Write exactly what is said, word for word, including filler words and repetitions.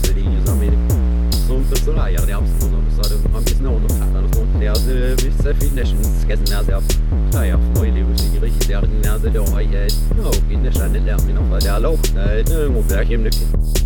Linje som personaia de absolutt så det han visste noe om det og sånt det er visse finnes skal nær det er ja for det er sikkert ikke det er nær det da jeg nå inne skjønner det men det er lov det er må være kjempe